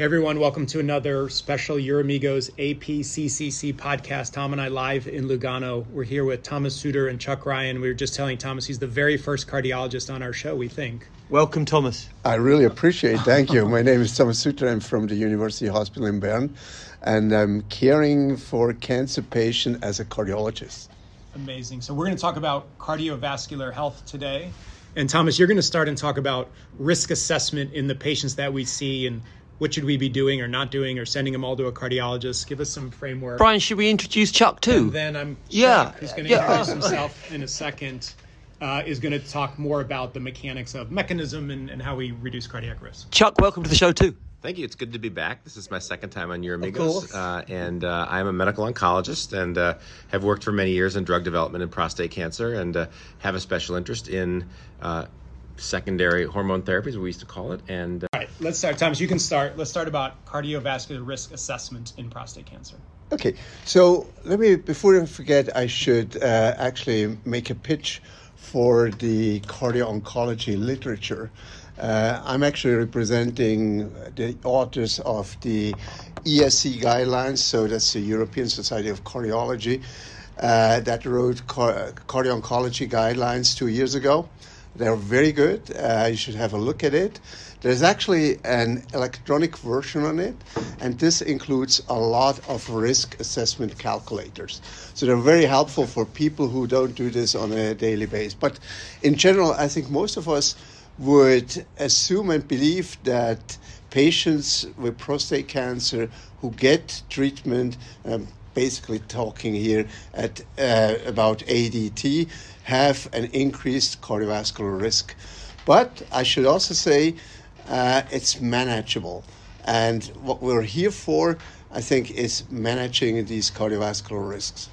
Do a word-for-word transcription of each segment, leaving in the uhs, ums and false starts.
Hey everyone, welcome to another special Your Amigos A P C C C podcast. Tom and I live in Lugano. We're here with Thomas Suter and Chuck Ryan. We were just telling Thomas he's the very first cardiologist on our show, we think. Welcome, Thomas. I really appreciate it. Thank you. My name is Thomas Suter. I'm from the University Hospital in Bern, and I'm caring for cancer patients as a cardiologist. Amazing. So we're going to talk about cardiovascular health today. And Thomas, you're going to start and talk about risk assessment in the patients that we see and what should we be doing or not doing or sending them all to a cardiologist. Give us some framework. Brian, should we introduce Chuck too? And then I'm yeah. Chuck, who's going to yeah. introduce himself in a second, uh, is going to talk more about the mechanics of mechanism and, and how we reduce cardiac risk. Chuck, welcome to the show too. Thank you. It's good to be back. This is my second time on Your Of Amigos. course. Uh, and uh, I'm a medical oncologist and uh, have worked for many years in drug development in prostate cancer and uh, have a special interest in uh, secondary hormone therapies, we used to call it. And uh, All right, let's start. Thomas, you can start. Let's start about cardiovascular risk assessment in prostate cancer. Okay, so let me, before I forget, I should uh, actually make a pitch for the cardio-oncology literature. Uh, I'm actually representing the authors of the E S C guidelines, so that's the European Society of Cardiology, uh, that wrote car- cardio-oncology guidelines two years ago. They're very good. Uh, you should have a look at it. There's actually an electronic version on it, and this includes a lot of risk assessment calculators. So they're very helpful for people who don't do this on a daily basis. But in general, I think most of us would assume and believe that patients with prostate cancer who get treatment, um, basically talking here at uh, about A D T, have an increased cardiovascular risk. But I should also say uh, it's manageable. And what we're here for, I think, is managing these cardiovascular risks.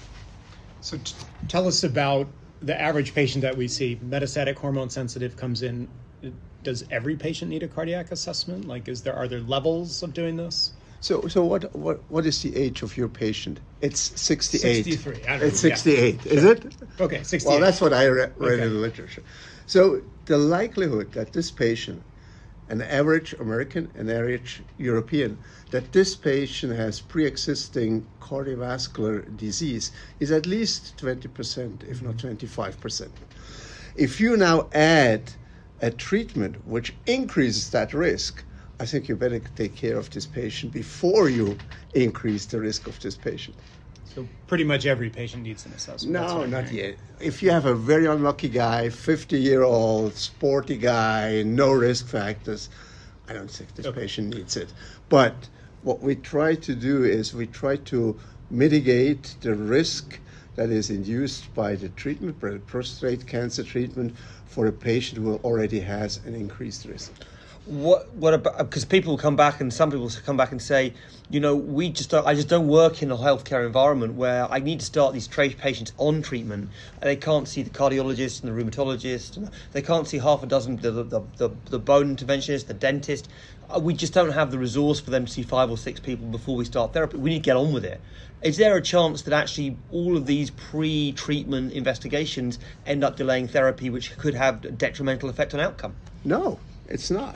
So t- tell us about the average patient that we see. Metastatic hormone sensitive comes in. Does every patient need a cardiac assessment? Like, is there are there levels of doing this? So, so what, what, what is the age of your patient? It's sixty-eight. sixty-three. I don't know. It's sixty-eight, yeah. Is it? Okay, sixty-eight. Well, that's what I re- read Okay. in the literature. So the likelihood that this patient, an average American, an average European, that this patient has pre-existing cardiovascular disease is at least twenty percent, if not twenty-five percent. If you now add a treatment which increases that risk, I think you better take care of this patient before you increase the risk of this patient. So pretty much every patient needs an assessment. That's No, what I'm not hearing. yet. If you have a very unlucky guy, fifty-year-old, sporty guy, no risk factors, I don't think this Okay. patient needs it. But what we try to do is we try to mitigate the risk that is induced by the treatment, by the prostate cancer treatment, for a patient who already has an increased risk. What what about, because people will come back and some people will come back and say, you know, we just don't, I just don't work in a healthcare environment where I need to start these tra- patients on treatment. And they can't see the cardiologist and the rheumatologist, and they can't see half a dozen the the, the, the bone interventionist, the dentist. Uh, We just don't have the resource for them to see five or six people before we start therapy. We need to get on with it. Is there a chance that actually all of these pre-treatment investigations end up delaying therapy, which could have a detrimental effect on outcome? No, it's not.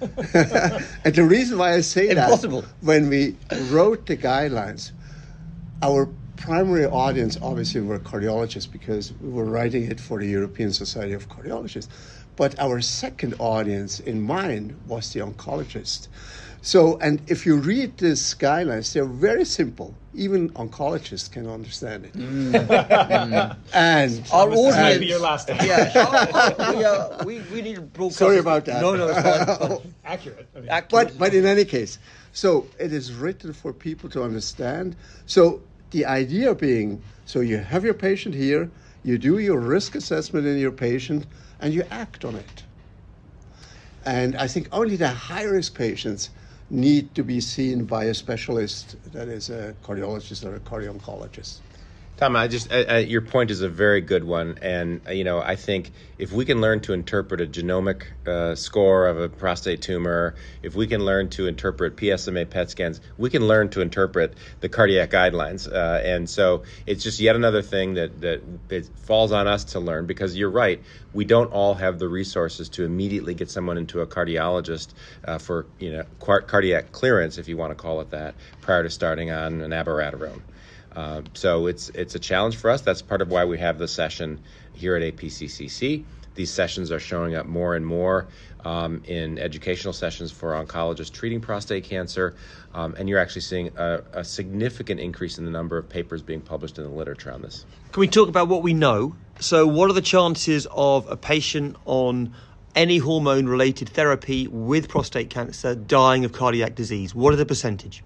And the reason why I say Impossible. that, when we wrote the guidelines, our primary audience obviously were cardiologists because we were writing it for the European Society of Cardiologists. But our second audience in mind was the oncologist. So, and if you read these guidelines, they're very simple. Even oncologists can understand it. Mm. And Our This might audience- be your last time. Yeah, oh, oh, we, uh, we, we need to broadcast. Sorry about that. No, no, it's fine. It's fine. Accurate. I mean, Accurate. But but in any case, so it is written for people to understand. So the idea being, so you have your patient here, you do your risk assessment in your patient, and you act on it. And I think only the high-risk patients need to be seen by a specialist, that is a cardiologist or a cardio-oncologist. Tom, I just uh, your point is a very good one, and uh, you know I think if we can learn to interpret a genomic uh, score of a prostate tumor, if we can learn to interpret P S M A P E T scans, we can learn to interpret the cardiac guidelines, uh, and so it's just yet another thing that that it falls on us to learn, because you're right, we don't all have the resources to immediately get someone into a cardiologist uh, for you know car- cardiac clearance, if you want to call it that, prior to starting on an abiraterone. Uh, so it's it's a challenge for us. That's part of why we have the session here at A P C C C. These sessions are showing up more and more um, in educational sessions for oncologists treating prostate cancer, um, and you're actually seeing a, a significant increase in the number of papers being published in the literature on this. Can we talk about what we know? So what are the chances of a patient on any hormone-related therapy with prostate cancer dying of cardiac disease? What are the percentage?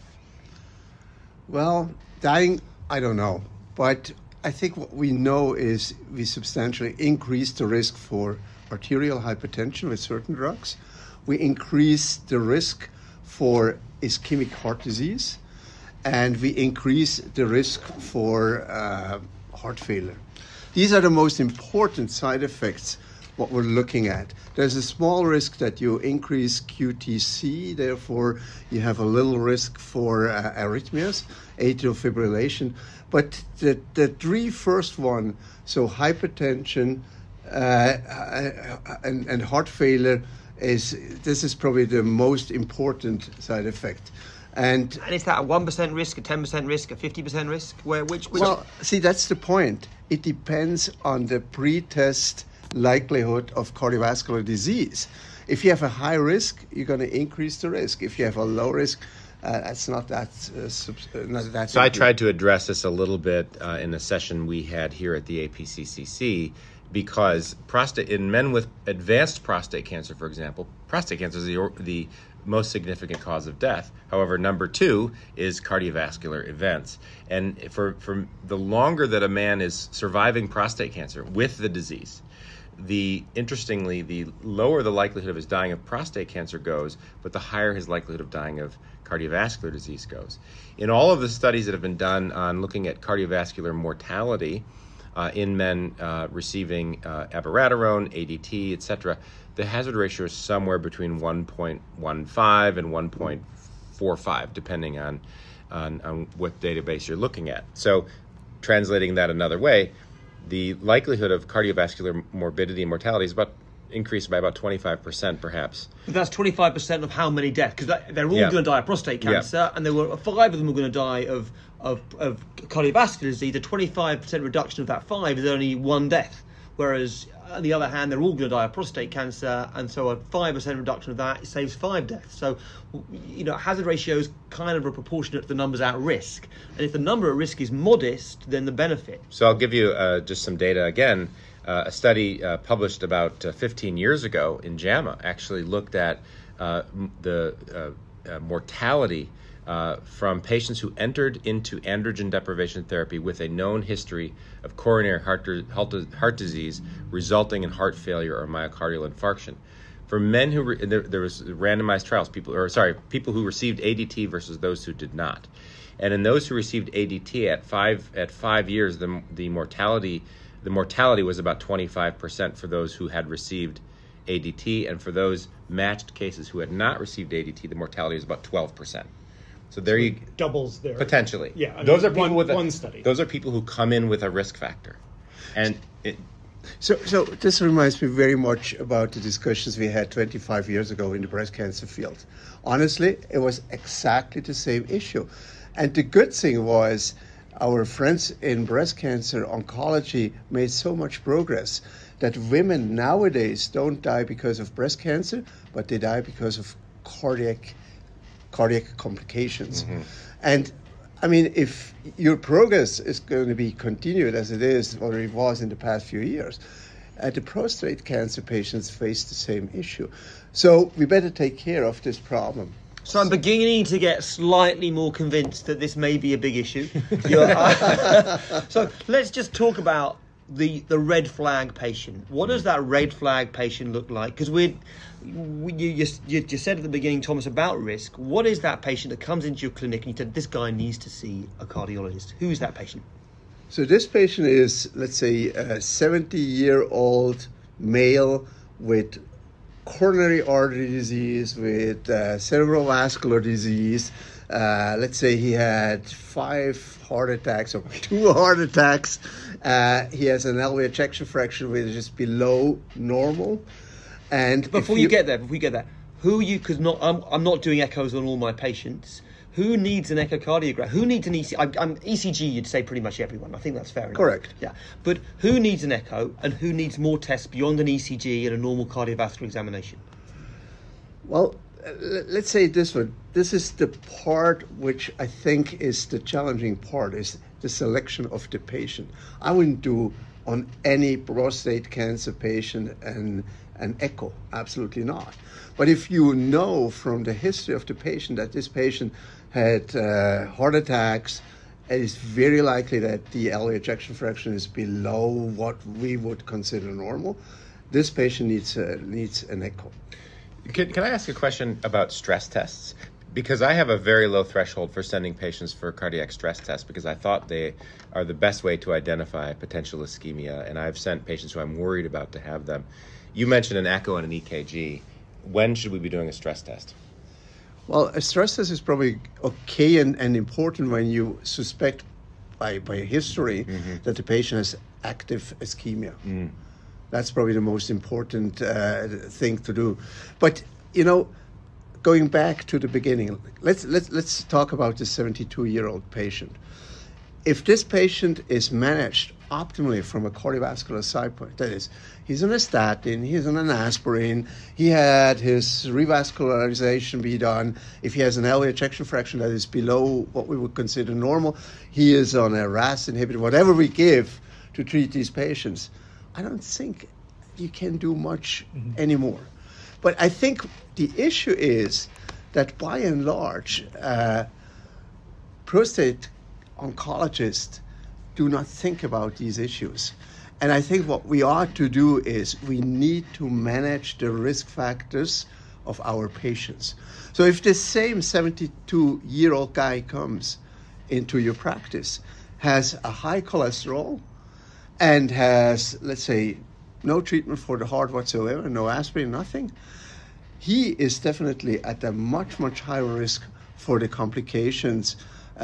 Well, dying, I don't know. But I think what we know is we substantially increase the risk for arterial hypertension with certain drugs. We increase the risk for ischemic heart disease. And we increase the risk for uh, heart failure. These are the most important side effects what we're looking at. There's a small risk that you increase Q T C, therefore you have a little risk for uh, arrhythmias, atrial fibrillation. But the, the three first one, so hypertension uh, and, and heart failure, is this is probably the most important side effect. And, and is that a one percent risk, a ten percent risk, a fifty percent risk? Where, which, which? Well, see, that's the point. It depends on the pre-test likelihood of cardiovascular disease. If you have a high risk, you're going to increase the risk. If you have a low risk, uh, that's not that. Uh, subs- uh, not that so I tried to address this a little bit uh, in a session we had here at the A P C C C, because prostate in men with advanced prostate cancer, for example, prostate cancer is the, the most significant cause of death. However, number two is cardiovascular events. And for, for the longer that a man is surviving prostate cancer with the disease, the interestingly, the lower the likelihood of his dying of prostate cancer goes, but the higher his likelihood of dying of cardiovascular disease goes. In all of the studies that have been done on looking at cardiovascular mortality uh, in men uh, receiving uh, abiraterone, A D T, et cetera, the hazard ratio is somewhere between one point one five and one point four five, depending on, on, on what database you're looking at. So translating that another way, the likelihood of cardiovascular morbidity and mortality is about increased by about twenty-five percent, perhaps. But that's twenty-five percent of how many deaths? Because they're all Yeah. going to die of prostate cancer, Yeah. and there were five of them were going to die of, of, of cardiovascular disease. The twenty-five percent reduction of that five is only one death. Whereas, on the other hand, they're all going to die of prostate cancer, and so a five percent reduction of that saves five deaths. So, you know, hazard ratios kind of are proportionate to the numbers at risk. And if the number at risk is modest, then the benefit. So I'll give you uh, just some data again. Uh, a study uh, published about uh, fifteen years ago in JAMA actually looked at uh, the uh, uh, mortality uh, from patients who entered into androgen deprivation therapy with a known history of coronary heart, heart disease resulting in heart failure or myocardial infarction. For men who re- there, there was randomized trials, people or sorry, people who received A D T versus those who did not, and in those who received A D T at five at five years, the the mortality the mortality was about twenty-five percent for those who had received A D T, and for those matched cases who had not received A D T, the mortality was about twelve percent. So there So you doubles there potentially. Yeah, I mean, those are people one, with a, one study. Those are people who come in with a risk factor, and it, So, so this reminds me very much about the discussions we had twenty-five years ago in the breast cancer field. Honestly, it was exactly the same issue. And the good thing was our friends in breast cancer oncology made so much progress that women nowadays don't die because of breast cancer, but they die because of cardiac cardiac complications. Mm-hmm. And I mean, if your progress is going to be continued as it is, or it was in the past few years, uh, the prostate cancer patients face the same issue. So we better take care of this problem. So I'm beginning to get slightly more convinced that this may be a big issue. uh, so let's just talk about the the red flag patient. What does that red flag patient look like? Because we, we you, you, you said at the beginning, Thomas, about risk. What is that patient that comes into your clinic and you said, this guy needs to see a cardiologist? Who is that patient? So this patient is, let's say, a seventy-year-old male with coronary artery disease, with uh, cerebrovascular disease. Uh, let's say he had five heart attacks or two heart attacks. Uh, he has an L V ejection fraction which is below normal. And before you, you get there, before you get there, who you because not I'm, I'm not doing echoes on all my patients. Who needs an echocardiogram? Who needs an E C G? I'm, I'm, E C G, you'd say pretty much everyone. I think that's fair enough. Correct. Yeah. But who needs an echo and who needs more tests beyond an E C G and a normal cardiovascular examination? Well, uh, let's say this one. This is the part which I think is the challenging part, is the selection of the patient. I wouldn't do on any prostate cancer patient an, an echo. Absolutely not. But if you know from the history of the patient that this patient had uh, heart attacks, it is very likely that the L V ejection fraction is below what we would consider normal. This patient needs uh, needs an echo. Can, can I ask a question about stress tests? Because I have a very low threshold for sending patients for cardiac stress tests because I thought they are the best way to identify potential ischemia, and I've sent patients who I'm worried about to have them. You mentioned an echo and an E K G. When should we be doing a stress test? Well, a stress test is probably okay and, and important when you suspect by, by history mm-hmm. that the patient has active ischemia. Mm. That's probably the most important uh, thing to do. But, you know, going back to the beginning, let's, let's, let's talk about this seventy-two-year-old patient. If this patient is managed optimally from a cardiovascular side point, that is, he's on a statin, he's on an aspirin, he had his revascularization be done. If he has an L V ejection fraction that is below what we would consider normal, he is on a R A S inhibitor, whatever we give to treat these patients, I don't think you can do much mm-hmm. anymore. But I think the issue is that by and large, uh, prostate oncologists do not think about these issues. And I think what we ought to do is we need to manage the risk factors of our patients. So if the same seventy-two-year-old guy comes into your practice, has a high cholesterol, and has, let's say, no treatment for the heart whatsoever, no aspirin, nothing, he is definitely at a much, much higher risk for the complications uh,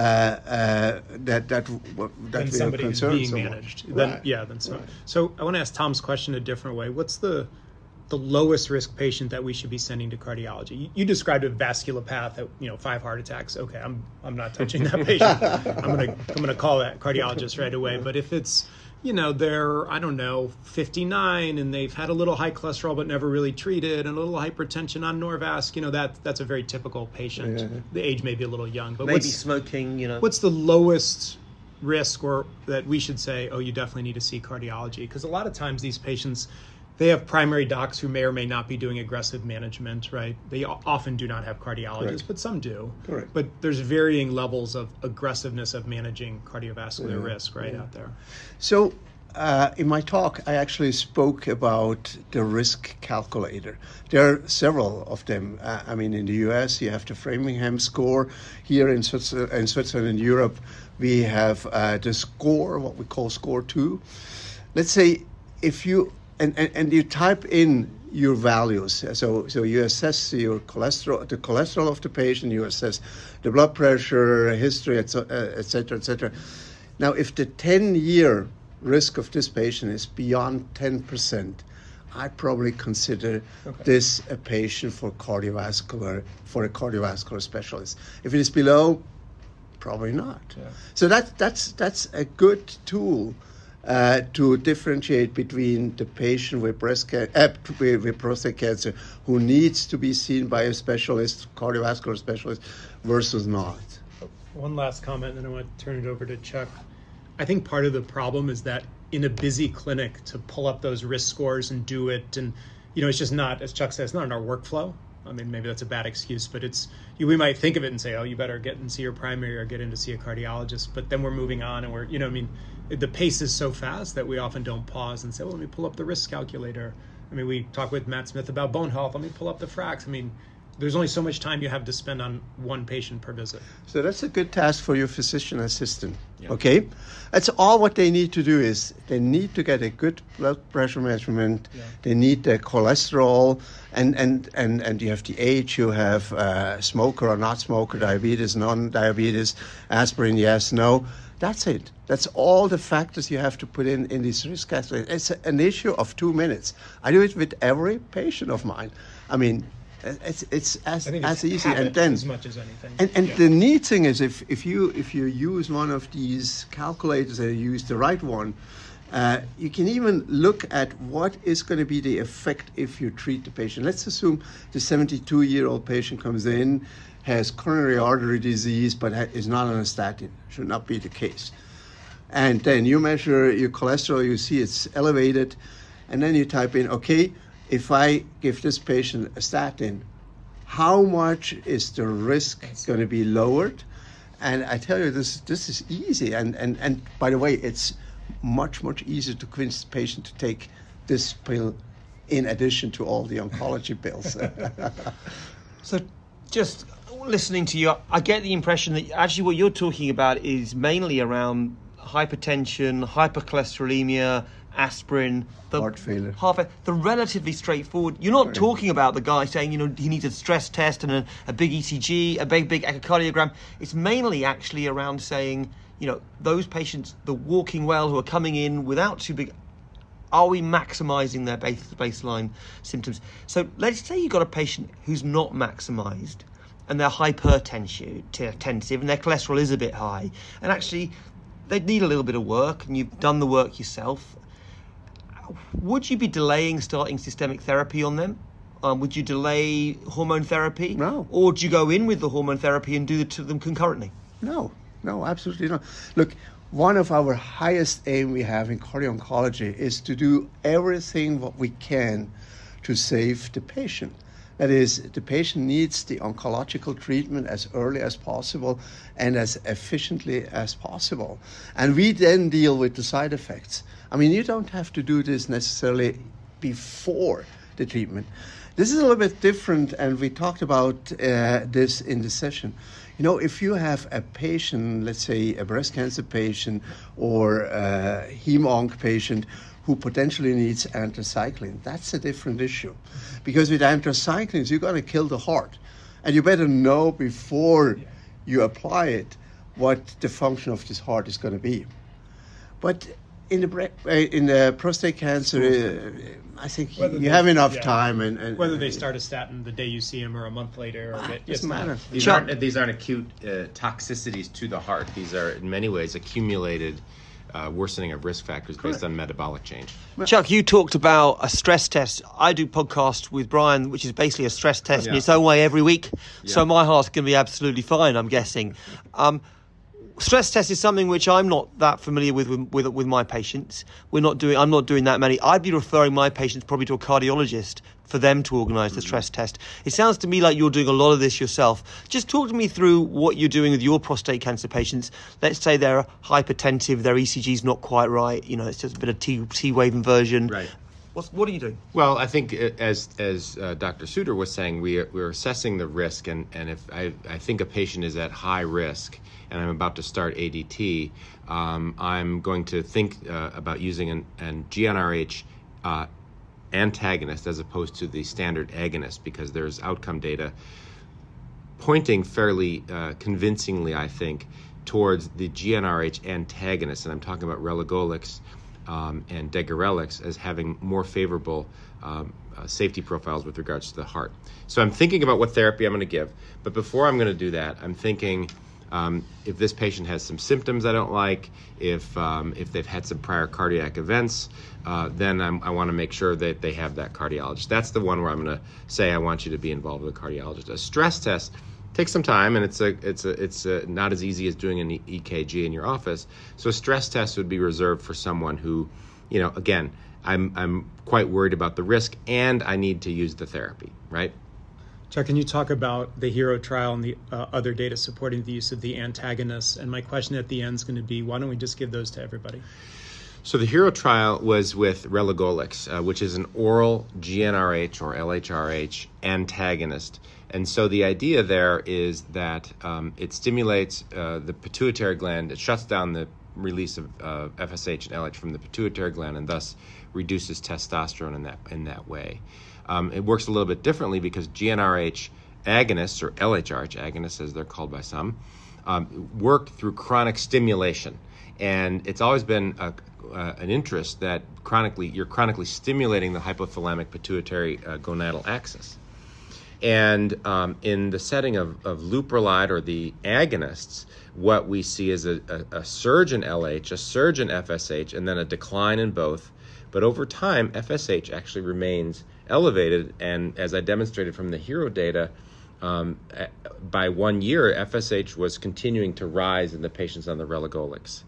uh, that that that we are concerned being so managed. Much. Then, right. Yeah, then so. Right. So I want to ask Tom's question a different way. What's the the lowest risk patient that we should be sending to cardiology? You, you described a vasculopath at you know five heart attacks. Okay, I'm I'm not touching that patient. I'm gonna I'm gonna call that cardiologist right away. But if it's you know, they're, I don't know, fifty-nine and they've had a little high cholesterol but never really treated and a little hypertension on Norvasc, you know, that that's a very typical patient. Yeah. The age may be a little young. But maybe what's, smoking, you know. What's the lowest risk or that we should say, oh, you definitely need to see cardiology? Because a lot of times these patients, they have primary docs who may or may not be doing aggressive management, right? They often do not have cardiologists, Correct. But some do. Correct. But there's varying levels of aggressiveness of managing cardiovascular yeah. risk right yeah. out there. So uh, in my talk, I actually spoke about the risk calculator. There are several of them. Uh, I mean, in the U S, you have the Framingham score. Here in Switzerland, in Switzerland and Europe, we have uh, the score, what we call score two. Let's say if you And, and, and you type in your values. So so you assess your cholesterol, the cholesterol of the patient, you assess the blood pressure, history, et cetera, et cetera. Now, if the ten-year risk of this patient is beyond ten percent, I'd probably consider okay. this a patient for cardiovascular, for a cardiovascular specialist. If it is below, probably not. Yeah. So that that's that's a good tool Uh, to differentiate between the patient with breast ca- uh, with, with prostate cancer who needs to be seen by a specialist, cardiovascular specialist, versus not. One last comment, and I want to turn it over to Chuck. I think part of the problem is that in a busy clinic to pull up those risk scores and do it, and you know, it's just not, as Chuck says, not in our workflow. I mean, maybe that's a bad excuse, but it's you, we might think of it and say, oh, you better get and see your primary or get in to see a cardiologist. But then we're moving on, and we're, you know, I mean, the pace is so fast that we often don't pause and say, well, let me pull up the risk calculator. I mean, we talk with Matt Smith about bone health. Let me pull up the F R A Cs. I mean, there's only so much time you have to spend on one patient per visit. So that's a good task for your physician assistant. Yeah. Okay, that's all. What they need to do is they need to get a good blood pressure measurement. Yeah. They need their cholesterol, and and and and you have the age. You have uh, smoker or not smoker, diabetes, non-diabetes, aspirin, yes, no. That's it. That's all the factors you have to put in in this risk calculation. It's an issue of two minutes. I do it with every patient of mine. I mean, it's it's as I think as it's easy. habit And then as much as anything. and, and Yeah. the neat thing is, if, if you if you use one of these calculators and you use the right one, uh, you can even look at what is going to be the effect if you treat the patient. Let's assume the seventy-two-year-old patient comes in, has coronary artery disease, but ha- is not on a statin. Should not be the case. And then you measure your cholesterol, you see it's elevated, and then you type in, okay, if I give this patient a statin, how much is the risk going to be lowered? And I tell you, this this is easy. And, and, and by the way, it's much, much easier to convince the patient to take this pill in addition to all the oncology pills. So just listening to you, I get the impression that actually what you're talking about is mainly around hypertension, hypercholesterolemia, aspirin, the Heart failure. Heart, the relatively straightforward. You're not talking about the guy saying, you know, he needs a stress test and a, a big E C G, a big, big echocardiogram. It's mainly actually around saying, you know, those patients, the walking well, who are coming in without too big, are we maximising their base, baseline symptoms? So let's say you've got a patient who's not maximised and they're hypertensive and their cholesterol is a bit high, and actually they need a little bit of work, and you've done the work yourself. Would you be delaying starting systemic therapy on them? Um, would you delay hormone therapy? No. Or would you go in with the hormone therapy and do the two of them concurrently? No, no, absolutely not. Look, one of our highest aim we have in cardio-oncology is to do everything what we can to save the patient. That is, the patient needs the oncological treatment as early as possible and as efficiently as possible. And we then deal with the side effects. I mean, you don't have to do this necessarily before the treatment. This is a little bit different, and we talked about uh, this in the session. You know, if you have a patient, let's say a breast cancer patient or a hem-onc patient who potentially needs anthracycline, that's a different issue. Because with anthracyclines, you're going to kill the heart. And you better know before you apply it what the function of this heart is going to be. But in the bre- uh, in the prostate cancer, uh, I think Whether you they- have enough yeah. time. And, and Whether they start a statin the day you see them or a month later. Or Ah, it doesn't matter. These Chuck- aren't these aren't acute uh, toxicities to the heart. These are in many ways accumulated uh, worsening of risk factors based on metabolic change. Chuck, you talked about a stress test. I do podcast with Brian, which is basically a stress test in Yeah. its own way every week. So Yeah. my heart's going to be absolutely fine, I'm guessing. Um, stress test is something which I'm not that familiar with, with with with my patients. We're not doing. I'm not doing that many. I'd be referring my patients probably to a cardiologist for them to organise the stress test. It sounds to me like you're doing a lot of this yourself. Just talk to me through what you're doing with your prostate cancer patients. Let's say they're hypertensive, their E C G's not quite right. You know, it's just a bit of T T wave inversion. Right. What's, what are you doing? Well, I think uh, as as uh, Doctor Suter was saying, we are, we're assessing the risk, and, and if I, I think a patient is at high risk, and I'm about to start A D T, um, I'm going to think uh, about using an, an G n R H uh, antagonist as opposed to the standard agonist, because there's outcome data pointing fairly uh, convincingly, I think, towards the G n R H antagonist, and I'm talking about relugolix um, and degarelix as having more favorable um, uh, safety profiles with regards to the heart. So I'm thinking about what therapy I'm going to give, but before I'm going to do that, I'm thinking um, if this patient has some symptoms I don't like, if um, if they've had some prior cardiac events, uh, then I'm, I want to make sure that they have that cardiologist. That's the one where I'm going to say I want you to be involved with a cardiologist. A stress test takes some time, and it's a it's a it's a, not as easy as doing an E K G in your office. So a stress test would be reserved for someone who, you know, again, I'm I'm quite worried about the risk, and I need to use the therapy, right? Chuck, can you talk about the HERO trial and the uh, other data supporting the use of the antagonists? And my question at the end is going to be, why don't we just give those to everybody? So the HERO trial was with relugolix, uh, which is an oral G n R H or L H R H antagonist. And so the idea there is that um, it stimulates uh, the pituitary gland. It shuts down the release of uh, F S H and L H from the pituitary gland, and thus reduces testosterone in that in that way. Um, it works a little bit differently because G n R H agonists, or L H R H agonists as they're called by some, um, work through chronic stimulation. And it's always been a, uh, an interest that chronically you're chronically stimulating the hypothalamic pituitary uh, gonadal axis. And um, in the setting of, of leuprolide or the agonists, what we see is a, a, a surge in L H, a surge in F S H, and then a decline in both. But over time, F S H actually remains elevated, and as I demonstrated from the HERO data, um, by one year, F S H was continuing to rise in the patients on the relugolix.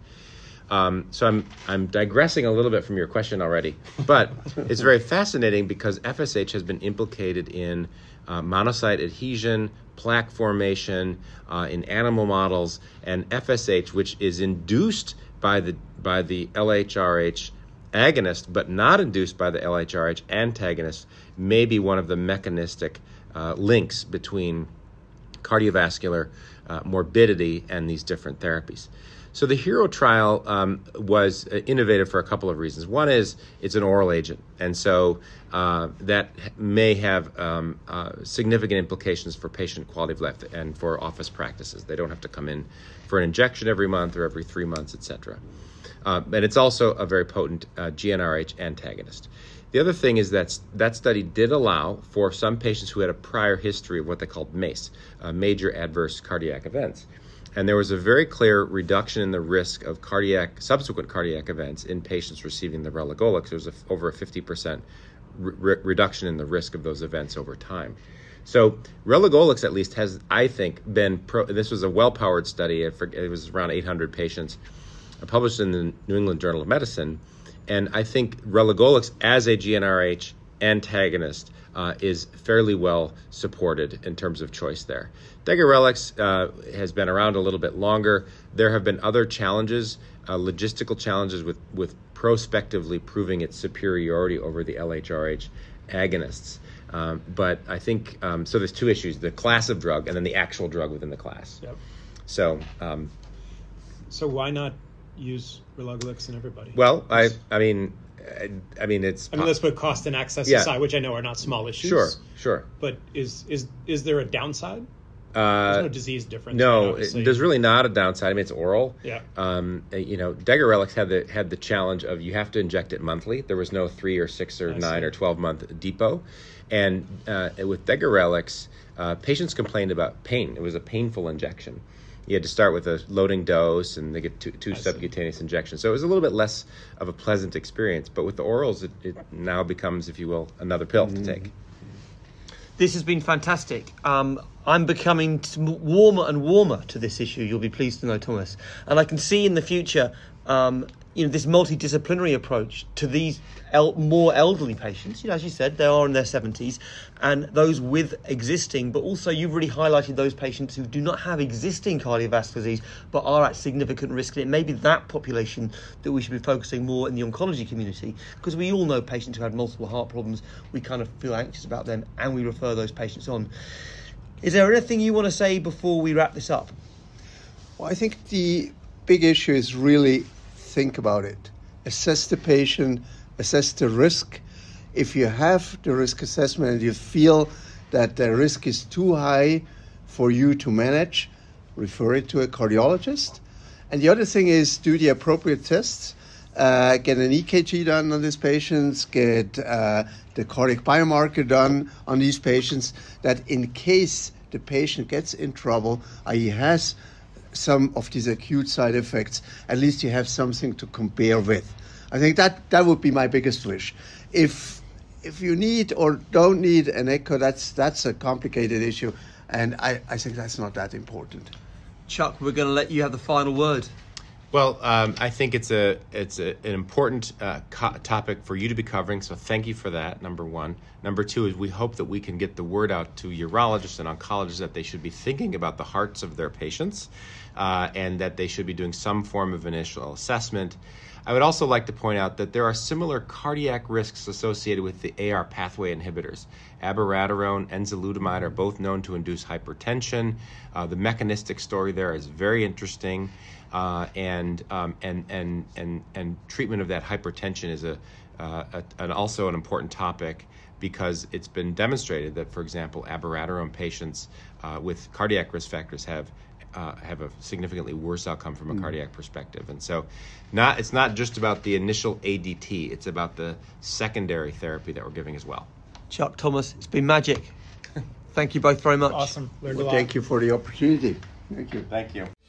Um, so I'm I'm digressing a little bit from your question already, but it's very fascinating because F S H has been implicated in uh, monocyte adhesion, plaque formation uh, in animal models, and F S H, which is induced by the by the L H R H agonist, but not induced by the L H R H antagonist, may be one of the mechanistic uh, links between cardiovascular uh, morbidity and these different therapies. So the HERO trial um, was innovative for a couple of reasons. One is it's an oral agent, and so uh, that may have um, uh, significant implications for patient quality of life and for office practices. They don't have to come in for an injection every month or every three months, et cetera. Uh, and it's also a very potent uh, G n R H antagonist. The other thing is that that study did allow for some patients who had a prior history of what they called MACE, uh, major adverse cardiac events. And there was a very clear reduction in the risk of cardiac, subsequent cardiac events in patients receiving the relugolix. There was a, over a fifty percent re- reduction in the risk of those events over time. So relugolix, at least, has, I think, been, pro- this was a well-powered study. It, it was around eight hundred patients, published in the New England Journal of Medicine. And I think relugolix as a G n R H antagonist uh, is fairly well supported in terms of choice there. Degarelix uh, has been around a little bit longer. There have been other challenges, uh, logistical challenges with, with prospectively proving its superiority over the L H R H agonists. Um, but I think, um, so there's two issues, the class of drug and then the actual drug within the class. Yep. So, um, so why not use relugolix in everybody? Well, I, I mean, I, I mean, it's. I mean, let's put cost and access yeah. aside, which I know are not small issues. Sure, sure. But is is is there a downside? Uh, There's no disease difference. No, right, it, there's really not a downside. I mean, it's oral. Yeah. Um, you know, Degarelix had the had the challenge of you have to inject it monthly. There was no three or six or I nine see. or twelve month depot, and uh, with Degarelix, uh, patients complained about pain. It was a painful injection. You had to start with a loading dose, and they get two, two subcutaneous injections. So it was a little bit less of a pleasant experience. But with the orals, it, it now becomes, if you will, another pill mm-hmm. to take. This has been fantastic. Um, I'm becoming t- warmer and warmer to this issue, you'll be pleased to know, Thomas. And I can see in the future, um, you know, this multidisciplinary approach to these el- more elderly patients. You know, as you said, they are in their seventies, and those with existing, but also you've really highlighted those patients who do not have existing cardiovascular disease, but are at significant risk. And it may be that population that we should be focusing more in the oncology community, because we all know patients who have multiple heart problems. We kind of feel anxious about them, and we refer those patients on. Is there anything you want to say before we wrap this up? Well, I think the big issue is really think about it. Assess the patient, assess the risk. If you have the risk assessment and you feel that the risk is too high for you to manage, refer it to a cardiologist. And the other thing is do the appropriate tests. Uh, get an E K G done on these patients, get uh, the cardiac biomarker done on these patients, that in case the patient gets in trouble, that is has some of these acute side effects, at least you have something to compare with. I think that, that would be my biggest wish. If if you need or don't need an echo, that's that's a complicated issue, and I, I think that's not that important. Chuck, we're going to let you have the final word. Well, um, I think it's a it's a, an important uh, co- topic for you to be covering, so thank you for that, number one. Number two is we hope that we can get the word out to urologists and oncologists that they should be thinking about the hearts of their patients uh, and that they should be doing some form of initial assessment. I would also like to point out that there are similar cardiac risks associated with the A R pathway inhibitors. Abiraterone, enzalutamide are both known to induce hypertension. Uh, the mechanistic story there is very interesting, uh, and, um, and and and and treatment of that hypertension is a, uh, a an also an important topic, because it's been demonstrated that, for example, abiraterone patients uh, with cardiac risk factors have uh, have a significantly worse outcome from a mm. cardiac perspective. And so not it's not just about the initial A D T, it's about the secondary therapy that we're giving as well. Chuck, Thomas, it's been magic. Thank you both very much. Awesome. Learned Well, a lot. thank you for the opportunity. Thank you. Thank you.